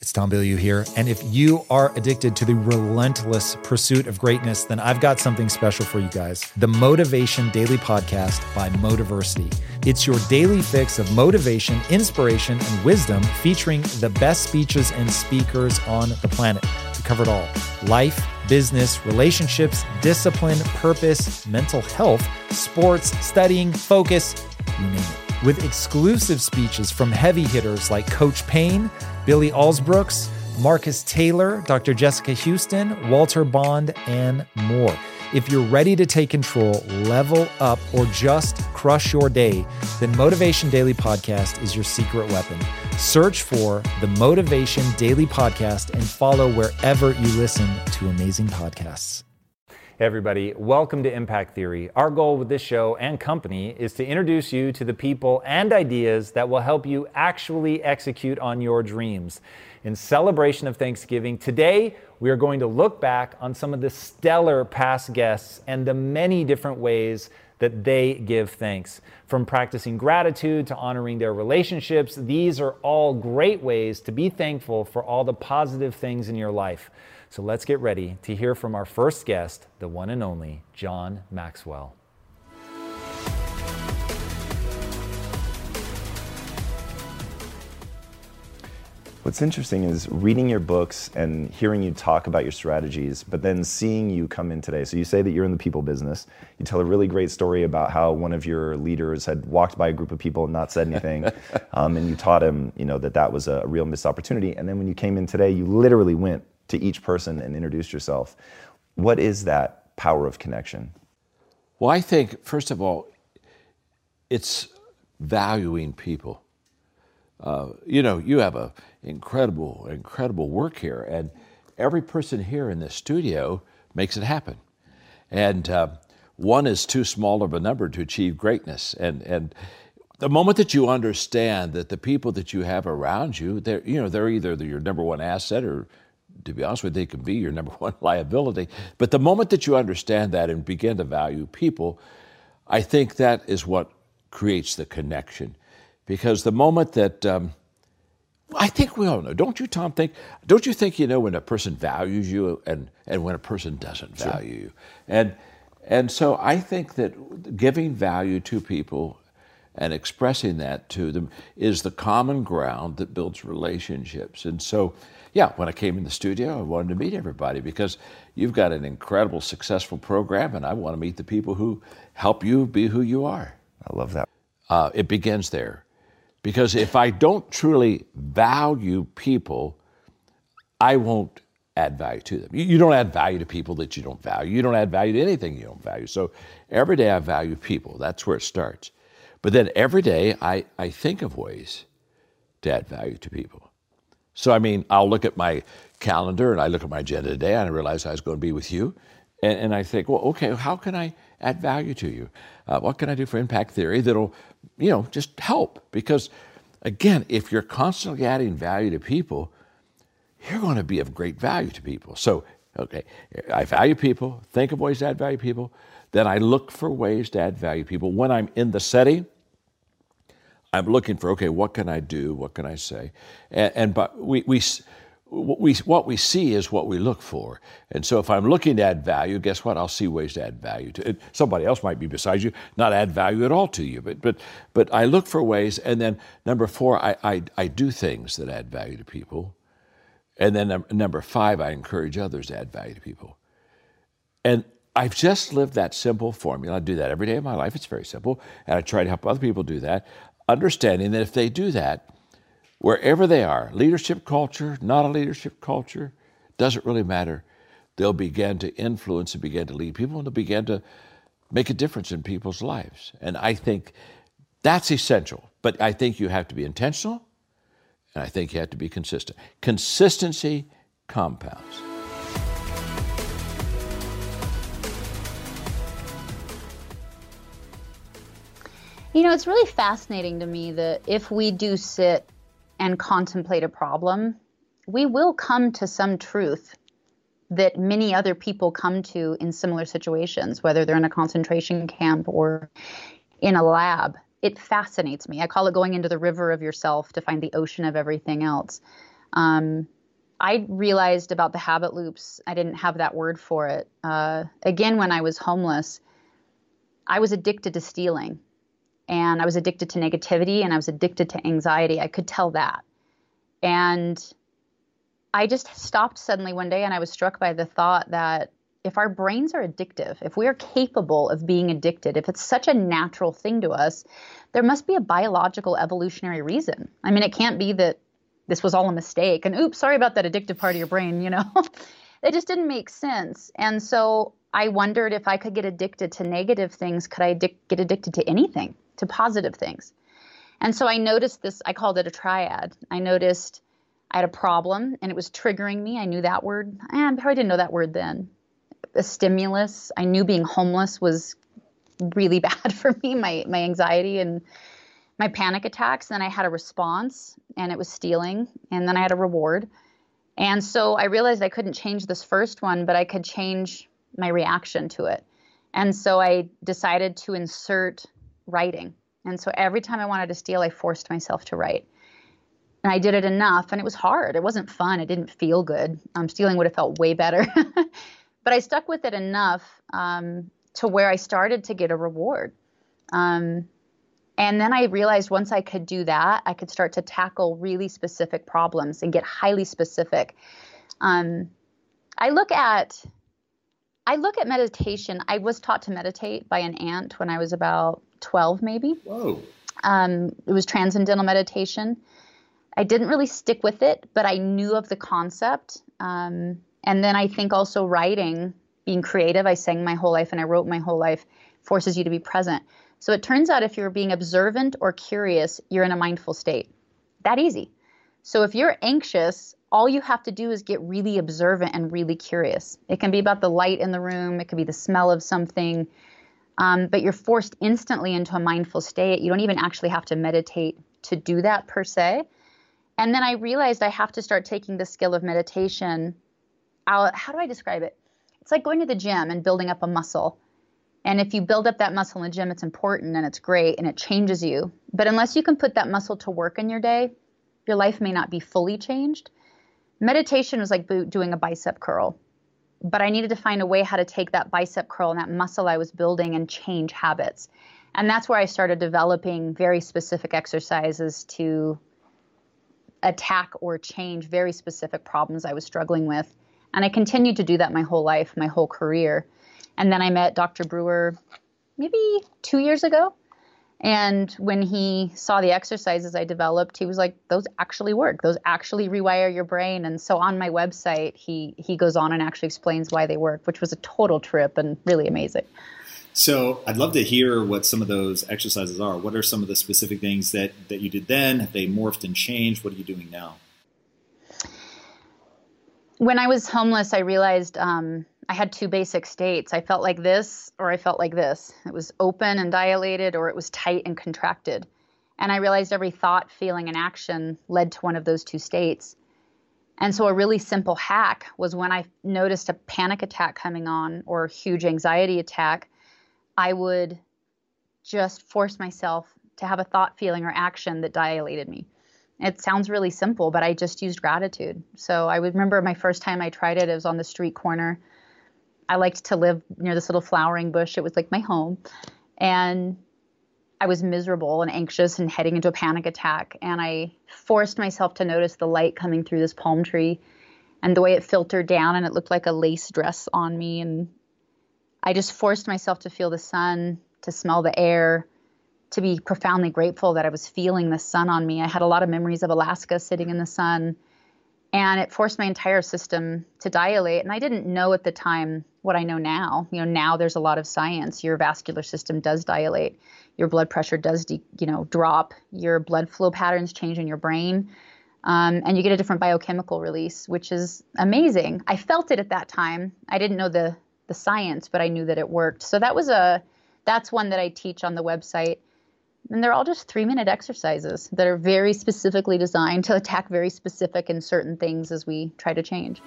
It's Tom Bilyeu here. And if you are addicted to the relentless pursuit of greatness, then I've got something special for you guys. The Motivation Daily Podcast by Motiversity. It's your daily fix of motivation, inspiration, and wisdom featuring the best speeches and speakers on the planet. We cover it all. Life, business, relationships, discipline, purpose, mental health, sports, studying, focus, you name it. With exclusive speeches from heavy hitters like Coach Payne, Billy Alsbrooks, Marcus Taylor, Dr. Jessica Houston, Walter Bond, and more. If you're ready to take control, level up, or just crush your day, then Motivation Daily Podcast is your secret weapon. Search for the Motivation Daily Podcast and follow wherever you listen to amazing podcasts. Hey everybody, welcome to Impact Theory. Our goal with this show and company is to introduce you to the people and ideas that will help you actually execute on your dreams. In celebration of Thanksgiving, today we are going to look back on some of the stellar past guests and the many different ways that they give thanks. From practicing gratitude to honoring their relationships, these are all great ways to be thankful for all the positive things in your life. So let's get ready to hear from our first guest, the one and only John Maxwell. What's interesting is reading your books and hearing you talk about your strategies, but then seeing you come in today. So you say that you're in the people business. You tell a really great story about how one of your leaders had walked by a group of people and not said anything, and you taught him, that was a real missed opportunity. And then when you came in today, you literally went to each person and introduced yourself. What is that power of connection? Well, I think, first of all, it's valuing people. You have an incredible work here, and every person here in this studio makes it happen. And one is too small of a number to achieve greatness. And the moment that you understand that the people that you have around you, they're either your number one asset or, to be honest with you, they can be your number one liability. But the moment that you understand that and begin to value people, I think that is what creates the connection. Because the moment that, I think we all know, don't you, Tom, don't you think when a person values you and when a person doesn't value you? And so I think that giving value to people and expressing that to them is the common ground that builds relationships. And so, when I came in the studio, I wanted to meet everybody because you've got an incredible, successful program, and I want to meet the people who help you be who you are. I love that. It begins there. Because if I don't truly value people, I won't add value to them. You don't add value to people that you don't value. You don't add value to anything you don't value. So every day I value people. That's where it starts. But then every day I think of ways to add value to people. So, I'll look at my calendar and I look at my agenda today and I realize I was going to be with you. And I think, well, okay, how can I add value to you? What can I do for Impact Theory that'll, just help? Because, again, if you're constantly adding value to people, you're going to be of great value to people. So, okay, I value people, think of ways to add value to people, then I look for ways to add value to people. When I'm in the setting, I'm looking for, okay, what can I do? What can I say? But what we see is what we look for. And so if I'm looking to add value, guess what? I'll see ways to add value to it. Somebody else might be beside you, not add value at all to you. But I look for ways. And then number 4, I do things that add value to people. And then number 5, I encourage others to add value to people. And I've just lived that simple formula. I do that every day of my life. It's very simple. And I try to help other people do that, understanding that if they do that, wherever they are, leadership culture, not a leadership culture, doesn't really matter. They'll begin to influence and begin to lead people, and they'll begin to make a difference in people's lives. And I think that's essential. But I think you have to be intentional, and I think you have to be consistent. Consistency compounds. It's really fascinating to me that if we do sit and contemplate a problem, we will come to some truth that many other people come to in similar situations, whether they're in a concentration camp or in a lab. It fascinates me. I call it going into the river of yourself to find the ocean of everything else. I realized about the habit loops, I didn't have that word for it. Again, when I was homeless, I was addicted to stealing, and I was addicted to negativity, and I was addicted to anxiety. I could tell that. And I just stopped suddenly one day, and I was struck by the thought that if our brains are addictive, if we are capable of being addicted, if it's such a natural thing to us, there must be a biological evolutionary reason. I mean, it can't be that this was all a mistake and oops, sorry about that addictive part of your brain, you know. It just didn't make sense. And so I wondered if I could get addicted to negative things, could I get addicted to anything, to positive things? And so I noticed this, I called it a triad. I noticed I had a problem and it was triggering me. I knew that word. I probably didn't know that word then. A stimulus. I knew being homeless was really bad for me, my anxiety and my panic attacks. Then I had a response, and it was stealing. And then I had a reward. And so I realized I couldn't change this first one, but I could change my reaction to it. And so I decided to insert writing. And so every time I wanted to steal, I forced myself to write. And I did it enough, and it was hard. It wasn't fun. It didn't feel good. Stealing would have felt way better. But I stuck with it enough to where I started to get a reward. And then I realized once I could do that, I could start to tackle really specific problems and get highly specific. I look at meditation. I was taught to meditate by an aunt when I was about 12, maybe. Whoa. It was transcendental meditation. I didn't really stick with it, but I knew of the concept. And then I think also writing, being creative, I sang my whole life and I wrote my whole life, forces you to be present. So it turns out if you're being observant or curious, you're in a mindful state. That easy. So if you're anxious, all you have to do is get really observant and really curious. It can be about the light in the room. It could be the smell of something. But you're forced instantly into a mindful state. You don't even actually have to meditate to do that per se. And then I realized I have to start taking the skill of meditation out. How do I describe it? It's like going to the gym and building up a muscle. And if you build up that muscle in the gym, it's important and it's great and it changes you. But unless you can put that muscle to work in your day, your life may not be fully changed. Meditation was like doing a bicep curl. But I needed to find a way how to take that bicep curl and that muscle I was building and change habits. And that's where I started developing very specific exercises to attack or change very specific problems I was struggling with. And I continued to do that my whole life, my whole career. And then I met Dr. Brewer maybe 2 years ago. And when he saw the exercises I developed, he was like, those actually work. Those actually rewire your brain. And so on my website, he goes on and actually explains why they work, which was a total trip and really amazing. So I'd love to hear what some of those exercises are. What are some of the specific things that you did then? Have they morphed and changed? What are you doing now? When I was homeless, I realized I had two basic states. I felt like this or I felt like this. It was open and dilated or it was tight and contracted. And I realized every thought, feeling, and action led to one of those two states. And so a really simple hack was when I noticed a panic attack coming on or a huge anxiety attack, I would just force myself to have a thought, feeling, or action that dilated me. It sounds really simple, but I just used gratitude. So I would remember my first time I tried it, it was on the street corner. I liked to live near this little flowering bush. It was like my home. And I was miserable and anxious and heading into a panic attack. And I forced myself to notice the light coming through this palm tree and the way it filtered down and it looked like a lace dress on me. And I just forced myself to feel the sun, to smell the air, to be profoundly grateful that I was feeling the sun on me. I had a lot of memories of Alaska sitting in the sun, and it forced my entire system to dilate. And I didn't know at the time what I know now. You know, now there's a lot of science. Your vascular system does dilate. Your blood pressure does, drop. Your blood flow patterns change in your brain. And you get a different biochemical release, which is amazing. I felt it at that time. I didn't know the science, but I knew that it worked. So that's one that I teach on the website. And they're all just 3-minute exercises that are very specifically designed to attack very specific and certain things as we try to change.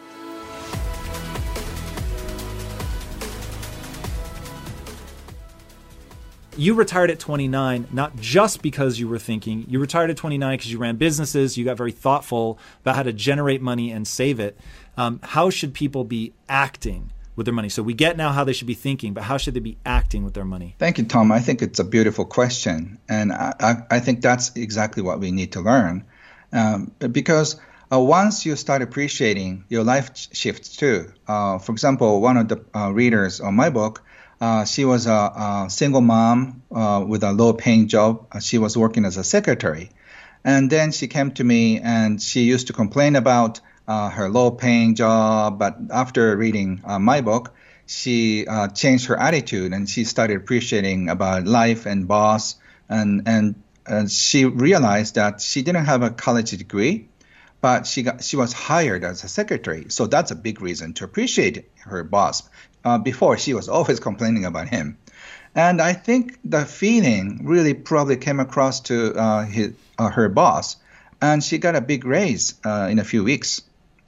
you retired at 29, not just because you were thinking. You retired at 29 because you ran businesses. You got very thoughtful about how to generate money and save it. How should people be acting with their money? So we get now how they should be thinking, but how should they be acting with their money? Thank you, Tom. I think it's a beautiful question. And I think that's exactly what we need to learn. Because once you start appreciating, your life shifts too. For example, one of the readers on my book, she was a single mom with a low-paying job. She was working as a secretary. And then she came to me and she used to complain about her low-paying job. But after reading my book, she changed her attitude and she started appreciating about life and boss. And she realized that she didn't have a college degree, but she was hired as a secretary. So that's a big reason to appreciate her boss. Before, she was always complaining about him. And I think the feeling really probably came across to her boss, and she got a big raise in a few weeks.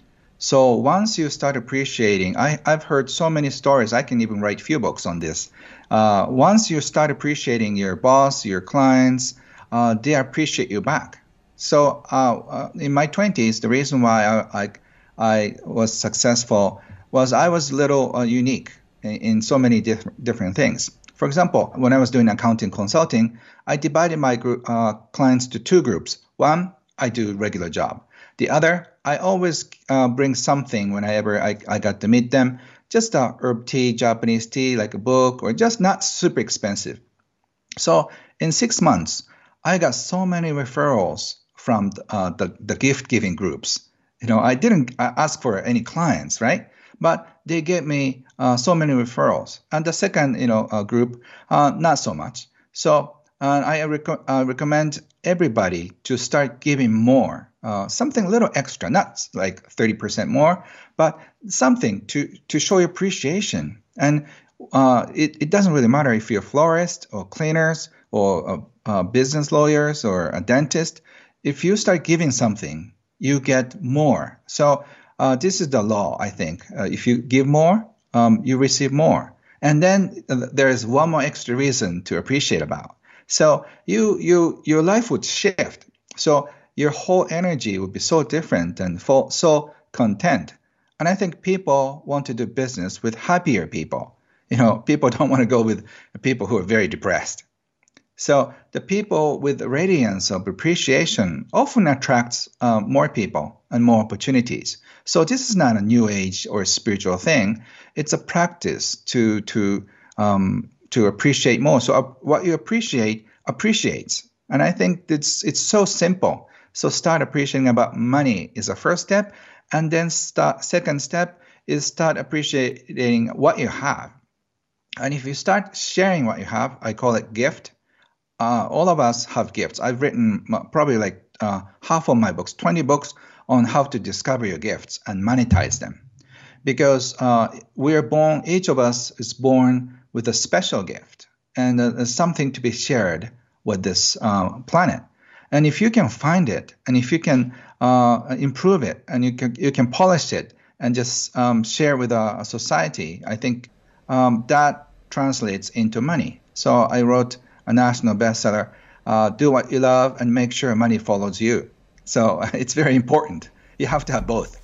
So once you start appreciating, I've heard so many stories, I can even write a few books on this. Once you start appreciating your boss, your clients, they appreciate you back. So in my 20s, the reason why I was successful was I was a little unique in so many different things. For example, when I was doing accounting consulting, I divided my clients to two groups. One, I do regular job. The other, I always bring something whenever I got to meet them, just a herb tea, Japanese tea, like a book, or just not super expensive. So in 6 months, I got so many referrals from the gift-giving groups. I didn't ask for any clients, right? But they gave me so many referrals. And the second, group, not so much. So I recommend everybody to start giving more, something a little extra, not like 30% more, but something to show your appreciation. And it doesn't really matter if you're a florist or cleaners or business lawyers or a dentist. If you start giving something, you get more. So this is the law, I think. If you give more, you receive more. And then there is one more extra reason to appreciate about. So your life would shift. So your whole energy would be so different and so content. And I think people want to do business with happier people. People don't want to go with people who are very depressed. So the people with the radiance of appreciation often attracts more people and more opportunities. So this is not a new age or a spiritual thing. It's a practice to appreciate more. So what you appreciate appreciates. And I think it's so simple. So start appreciating about money is the first step. And then second step is start appreciating what you have. And if you start sharing what you have, I call it gift. All of us have gifts. I've written probably like half of my books, 20 books on how to discover your gifts and monetize them. Because each of us is born with a special gift and something to be shared with this planet. And if you can find it, and if you can improve it, and you can polish it and just share with a society, I think that translates into money. So I wrote a national bestseller, Do What You Love and Make Sure Money Follows You. So it's very important. You have to have both.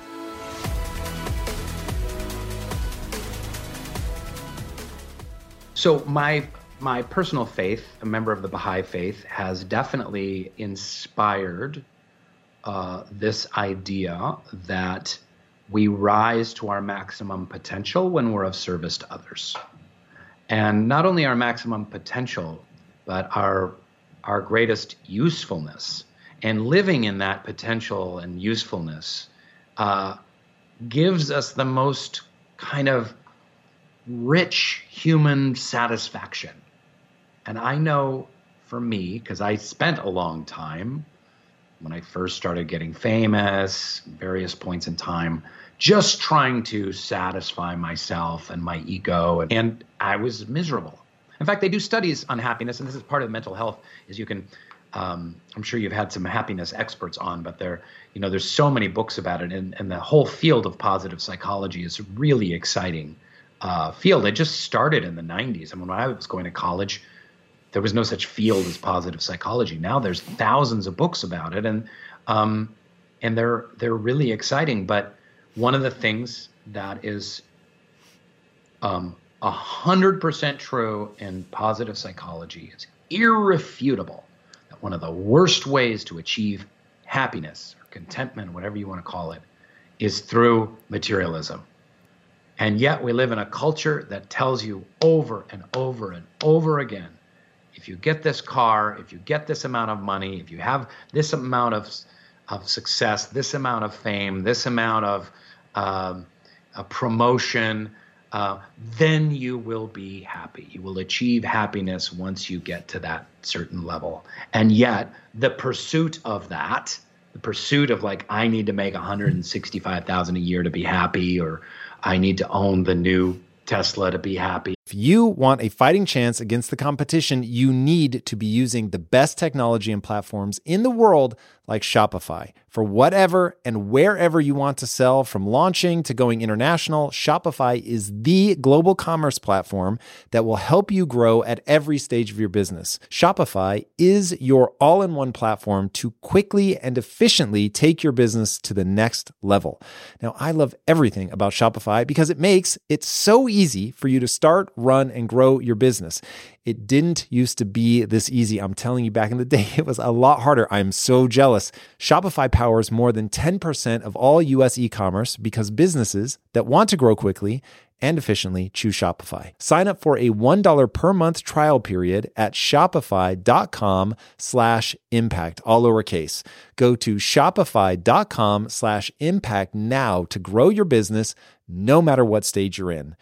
So my personal faith, a member of the Baha'i faith, has definitely inspired this idea that we rise to our maximum potential when we're of service to others. And not only our maximum potential, but our greatest usefulness. And living in that potential and usefulness gives us the most kind of rich human satisfaction. And I know for me, because I spent a long time when I first started getting famous, various points in time, just trying to satisfy myself and my ego, and I was miserable. In fact, they do studies on happiness, and this is part of mental health, is you can, I'm sure you've had some happiness experts on, but there's so many books about it, and the whole field of positive psychology is a really exciting field. It just started in the 90s. I mean, when I was going to college, there was no such field as positive psychology. Now there's thousands of books about it, and they're really exciting. But one of the things that is 100% true in positive psychology is irrefutable that one of the worst ways to achieve happiness or contentment, whatever you want to call it, is through materialism. And yet we live in a culture that tells you over and over and over again, if you get this car, if you get this amount of money, if you have this amount of success, this amount of fame, this amount of promotion, then you will be happy. You will achieve happiness once you get to that certain level. And yet the pursuit of that, the pursuit of like, I need to make $165,000 a year to be happy, or I need to own the new Tesla to be happy. If you want a fighting chance against the competition, you need to be using the best technology and platforms in the world like Shopify. For whatever and wherever you want to sell, from launching to going international, Shopify is the global commerce platform that will help you grow at every stage of your business. Shopify is your all-in-one platform to quickly and efficiently take your business to the next level. Now, I love everything about Shopify because it makes it so easy for you to start, run, and grow your business. It didn't used to be this easy. I'm telling you, back in the day, it was a lot harder. I'm so jealous. Shopify powers more than 10% of all US e-commerce because businesses that want to grow quickly and efficiently choose Shopify. Sign up for a $1 per month trial period at shopify.com/impact, all lowercase. Go to shopify.com/impact now to grow your business no matter what stage you're in.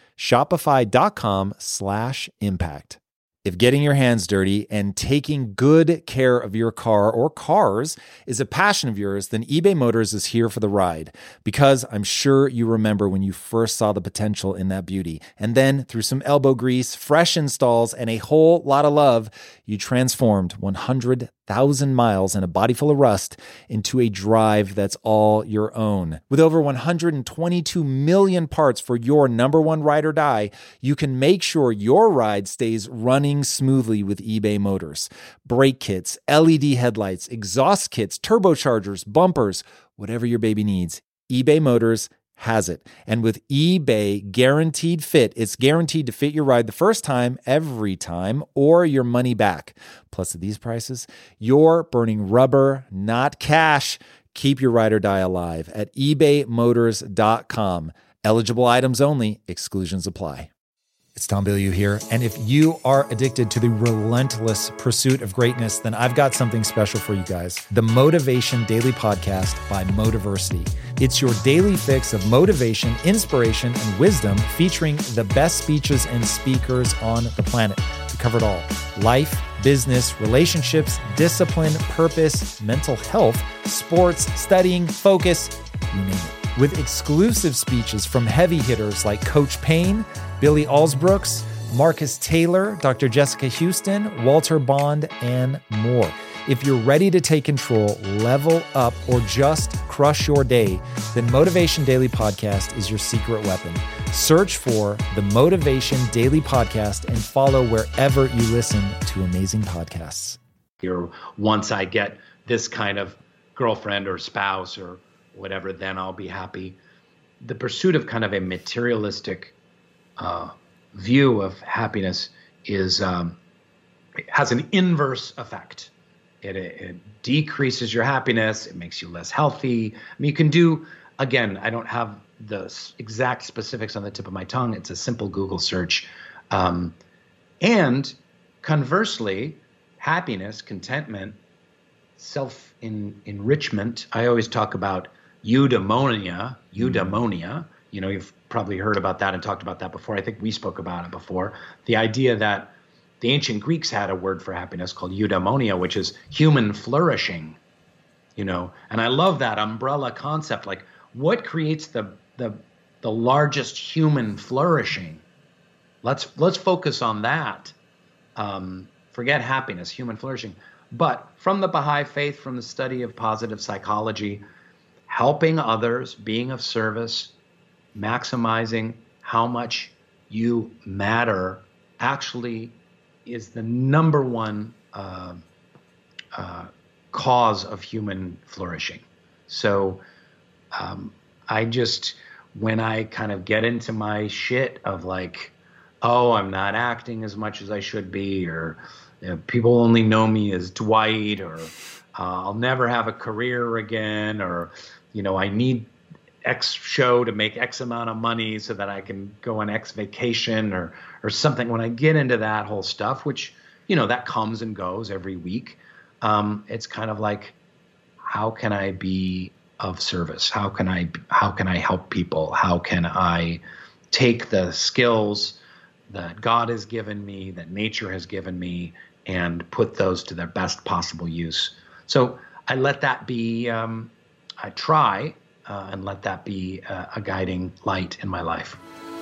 Shopify.com/impact. If getting your hands dirty and taking good care of your car or cars is a passion of yours, then eBay Motors is here for the ride. Because I'm sure you remember when you first saw the potential in that beauty. And then through some elbow grease, fresh installs, and a whole lot of love, you transformed 100,000 miles and a body full of rust into a drive that's all your own. With over 122 million parts for your number one ride or die, you can make sure your ride stays running smoothly with eBay Motors. Brake kits, LED headlights, exhaust kits, turbochargers, bumpers, whatever your baby needs, eBay Motors has it. And with eBay Guaranteed Fit, it's guaranteed to fit your ride the first time, every time, or your money back. Plus, at these prices, you're burning rubber, not cash. Keep your ride or die alive at ebaymotors.com. Eligible items only. Exclusions apply. It's Tom Bilyeu here. And if you are addicted to the relentless pursuit of greatness, then I've got something special for you guys. The Motivation Daily Podcast by Motiversity. It's your daily fix of motivation, inspiration, and wisdom, featuring the best speeches and speakers on the planet. We cover it all: life, business, relationships, discipline, purpose, mental health, sports, studying, focus, you name it. With exclusive speeches from heavy hitters like Coach Payne, Billy Alsbrooks, Marcus Taylor, Dr. Jessica Houston, Walter Bond, and more. If you're ready to take control, level up, or just crush your day, then Motivation Daily Podcast is your secret weapon. Search for the Motivation Daily Podcast and follow wherever you listen to amazing podcasts. Or once I get this kind of girlfriend or spouse or whatever, then I'll be happy. The pursuit of kind of a materialistic view of happiness is it has an inverse effect. It decreases your happiness. It makes you less healthy. I mean, you can do, again, I don't have the exact specifics on the tip of my tongue. It's a simple Google search. And conversely, happiness, contentment, self-enrichment. I always talk about eudaimonia. You know, you've probably heard about that and talked about that before. I think we spoke about it before. The idea that the ancient Greeks had a word for happiness called eudaimonia, which is human flourishing, you know. And I love that umbrella concept. Like, what creates the largest human flourishing? Let's focus on that. Forget happiness, human flourishing. But from the Baha'i faith, from the study of positive psychology, helping others, being of service, maximizing how much you matter actually is the number one cause of human flourishing. So when I kind of get into my shit of like, oh, I'm not acting as much as I should be, or people only know me as Dwight, or I'll never have a career again, or, I need X show to make X amount of money so that I can go on X vacation or something. When I get into that whole stuff, which, that comes and goes every week, it's kind of like, how can I be of service? How can I help people? How can I take the skills that God has given me, that nature has given me, and put those to their best possible use? So I let that be, I try and let that be a guiding light in my life.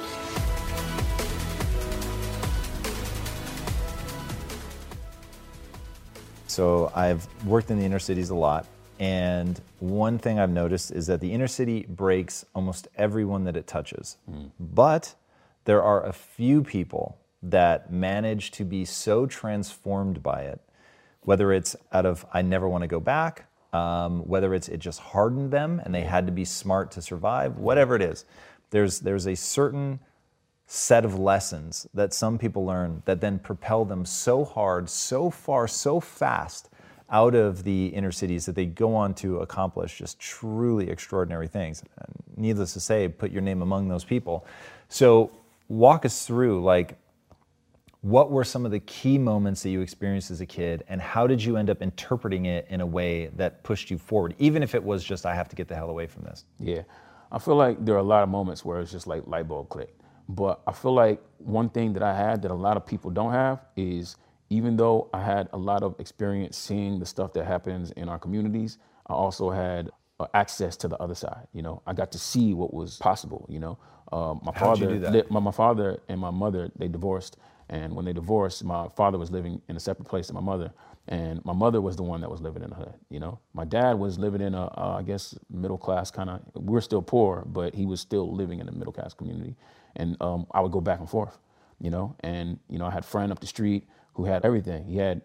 So I've worked in the inner cities a lot. And one thing I've noticed is that the inner city breaks almost everyone that it touches. But there are a few people that manage to be so transformed by it, whether it's out of, I never want to go back, whether it just hardened them and they had to be smart to survive, whatever it is. There's a certain set of lessons that some people learn that then propel them so hard, so far, so fast out of the inner cities that they go on to accomplish just truly extraordinary things. And needless to say, put your name among those people. So walk us through, like, what were some of the key moments that you experienced as a kid, and how did you end up interpreting it in a way that pushed you forward, even if it was just, I have to get the hell away from this? Yeah, I feel like there are a lot of moments where it's just like light bulb click. But I feel like one thing that I had that a lot of people don't have is, even though I had a lot of experience seeing the stuff that happens in our communities, I also had access to the other side. I got to see what was possible. My father and my mother, they divorced. And when they divorced, my father was living in a separate place than my mother. And my mother was the one that was living in the hood. My dad was living in I guess, middle class kind of, we're still poor, but he was still living in a middle class community. And I would go back and forth, and, I had a friend up the street who had everything. He had,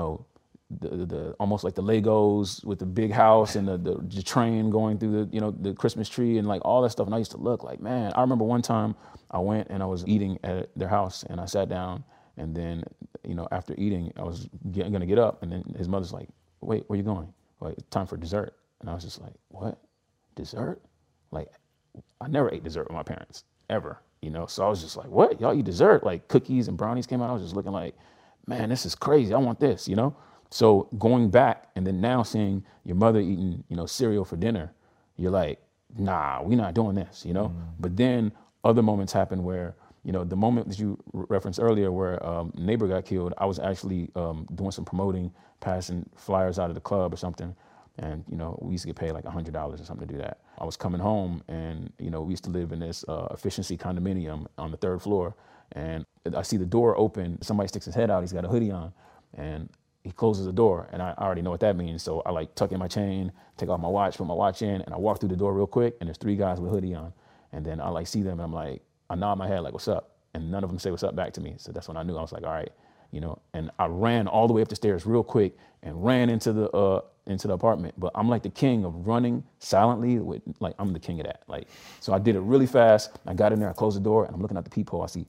the almost like the Legos with the big house and the train going through the Christmas tree and like all that stuff. And I used to look like, man, I remember one time I went and I was eating at their house and I sat down, and then, after eating, I was going to get up, and then his mother's like, wait, where you going? Like, it's time for dessert. And I was just like, what? Dessert? Like, I never ate dessert with my parents, ever, So I was just like, what? Y'all eat dessert? Like, cookies and brownies came out. I was just looking like, man, this is crazy. I want this, So going back and then now seeing your mother eating, cereal for dinner, you're like, nah, we're not doing this, But then other moments happen where, the moment that you referenced earlier where neighbor got killed, I was actually doing some promoting, passing flyers out of the club or something. And, we used to get paid like $100 or something to do that. I was coming home and, we used to live in this efficiency condominium on the 3rd floor. And I see the door open, somebody sticks his head out, he's got a hoodie on, and he closes the door, and I already know what that means. So I like tuck in my chain, take off my watch, put my watch in, and I walk through the door real quick, and there's 3 guys with a hoodie on. And then I like see them, and I'm like, I nod my head like, what's up? And none of them say what's up back to me. So that's when I knew. I was like, all right, and I ran all the way up the stairs real quick and ran into the apartment. But I'm like the king of running silently with, like, I'm the king of that. Like, so I did it really fast. I got in there, I closed the door, and I'm looking at the peephole. I see,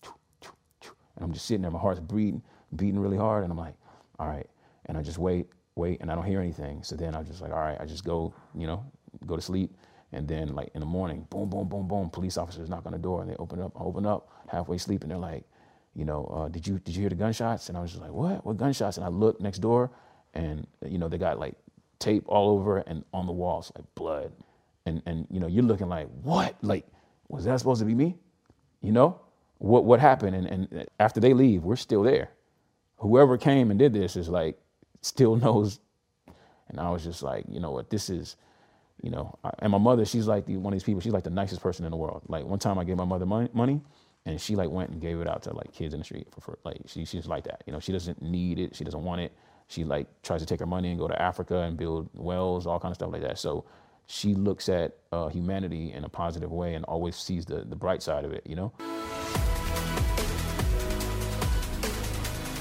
and I'm just sitting there, my heart's beating really hard. And I'm like, all right. And I just wait, and I don't hear anything. So then I was just like, all right, I just go to sleep. And then like in the morning, boom, boom, boom, boom, police officers knock on the door and they open up, halfway asleep. And they're like, did you hear the gunshots? And I was just like, what gunshots? And I look next door and, they got like tape all over and on the walls, like blood. And you're looking like, what? Like, was that supposed to be me? What happened? And after they leave, we're still there. Whoever came and did this is like, still knows. And I was just like, what, this is, and my mother, she's like one of these people, she's like the nicest person in the world. Like one time I gave my mother money and she like went and gave it out to like kids in the street for like, she's like that, she doesn't need it. She doesn't want it. She like tries to take her money and go to Africa and build wells, all kind of stuff like that. So she looks at humanity in a positive way and always sees the bright side of it,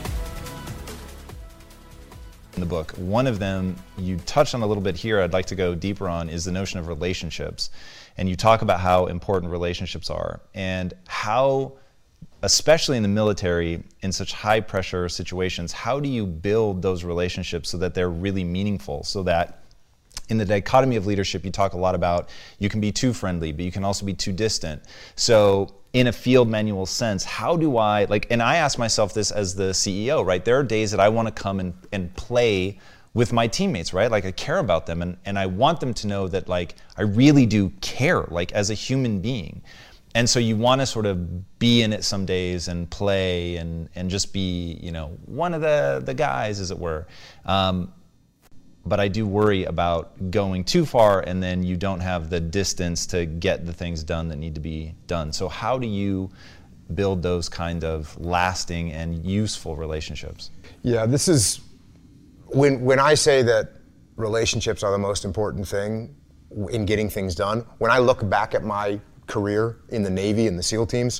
in the book. One of them you touched on a little bit here, I'd like to go deeper on, is the notion of relationships. And you talk about how important relationships are and how, especially in the military, in such high pressure situations, how do you build those relationships so that they're really meaningful, so that in the dichotomy of leadership, you talk a lot about you can be too friendly, but you can also be too distant. So in a field manual sense, how do I, and I ask myself this as the CEO, right? There are days that I want to come and play with my teammates, right? I care about them and I want them to know that I really do care, as a human being. And so you want to sort of be in it some days and play and just be, one of the guys, as it were. But I do worry about going too far and then you don't have the distance to get the things done that need to be done. So how do you build those kind of lasting and useful relationships? Yeah, this is, when I say that relationships are the most important thing in getting things done, when I look back at my career in the Navy and the SEAL teams,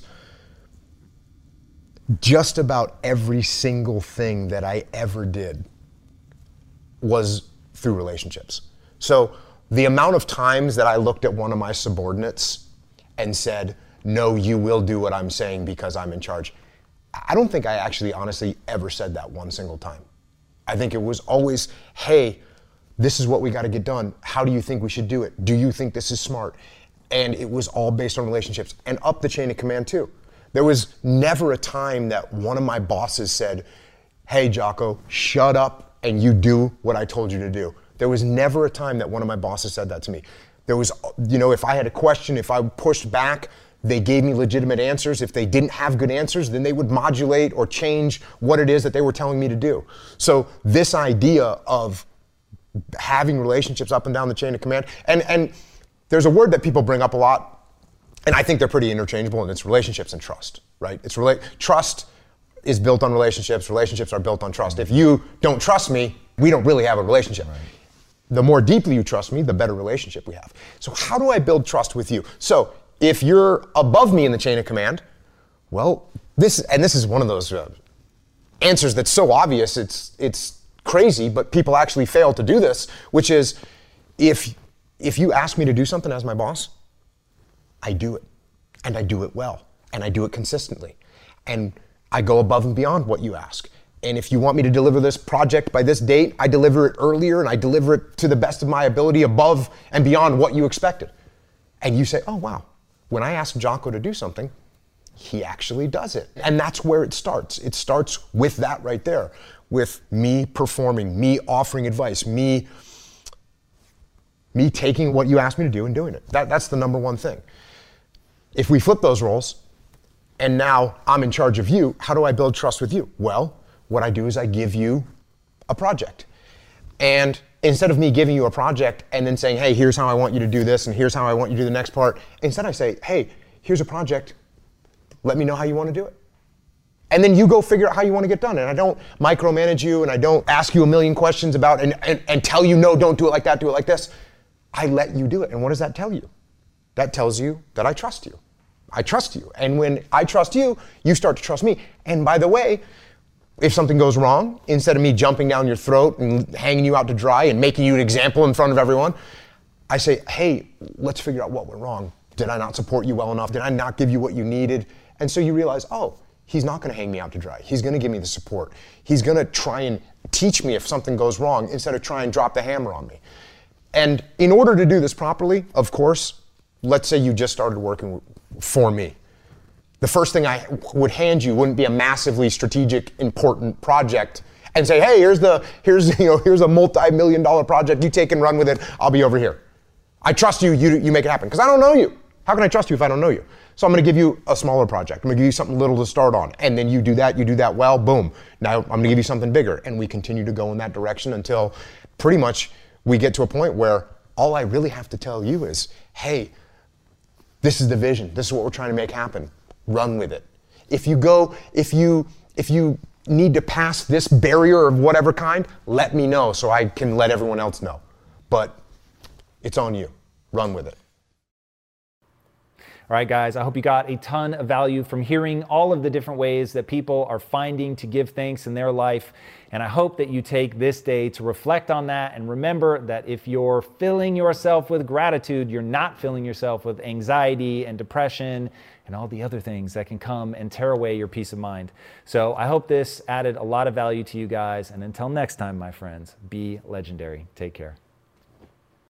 just about every single thing that I ever did was through relationships. So the amount of times that I looked at one of my subordinates and said, no, you will do what I'm saying because I'm in charge, I don't think I actually honestly ever said that one single time. I think it was always, hey, this is what we got to get done. How do you think we should do it? Do you think this is smart? And it was all based on relationships and up the chain of command too. There was never a time that one of my bosses said, hey, Jocko, shut up and you do what I told you to do. There was never a time that one of my bosses said that to me. There was, if I had a question, if I pushed back, they gave me legitimate answers. If they didn't have good answers, then they would modulate or change what it is that they were telling me to do. So this idea of having relationships up and down the chain of command, and there's a word that people bring up a lot, and I think they're pretty interchangeable, and it's relationships and trust, right? Trust is built on relationships. Relationships are built on trust. If you don't trust me, we don't really have a relationship. Right. The more deeply you trust me, the better relationship we have. So how do I build trust with you? So if you're above me in the chain of command, well, this is one of those answers that's so obvious, it's crazy, but people actually fail to do this, which is if you ask me to do something as my boss, I do it, and I do it well, and I do it consistently, and I go above and beyond what you ask. And if you want me to deliver this project by this date, I deliver it earlier and I deliver it to the best of my ability above and beyond what you expected. And you say, oh wow, when I ask Jocko to do something, he actually does it. And that's where it starts. It starts with that right there, with me performing, me offering advice, me taking what you asked me to do and doing it. That's the number one thing. If we flip those roles, and now I'm in charge of you, how do I build trust with you? Well, what I do is I give you a project. And instead of me giving you a project and then saying, hey, here's how I want you to do this and here's how I want you to do the next part, instead I say, hey, here's a project, let me know how you want to do it. And then you go figure out how you want to get done. And I don't micromanage you and I don't ask you a million questions about and tell you, no, don't do it like that, do it like this. I let you do it. And what does that tell you? That tells you that I trust you. I trust you. And when I trust you, you start to trust me. And by the way, if something goes wrong, instead of me jumping down your throat and hanging you out to dry and making you an example in front of everyone, I say, hey, let's figure out what went wrong. Did I not support you well enough? Did I not give you what you needed? And so you realize, oh, he's not going to hang me out to dry. He's going to give me the support. He's going to try and teach me if something goes wrong instead of try and drop the hammer on me. And in order to do this properly, of course, let's say you just started working for me. The first thing I would hand you wouldn't be a massively strategic, important project and say, hey, here's a multi-million-dollar project. You take and run with it. I'll be over here. I trust you. You make it happen because I don't know you. How can I trust you if I don't know you? So I'm going to give you a smaller project. I'm going to give you something little to start on. And then you do that well, boom. Now I'm going to give you something bigger. And we continue to go in that direction until pretty much we get to a point where all I really have to tell you is, hey, this is the vision. This is what we're trying to make happen. Run with it. If you need to pass this barrier of whatever kind, let me know so I can let everyone else know. But it's on you. Run with it. All right, guys, I hope you got a ton of value from hearing all of the different ways that people are finding to give thanks in their life. And I hope that you take this day to reflect on that and remember that if you're filling yourself with gratitude, you're not filling yourself with anxiety and depression and all the other things that can come and tear away your peace of mind. So I hope this added a lot of value to you guys. And until next time, my friends, be legendary. Take care.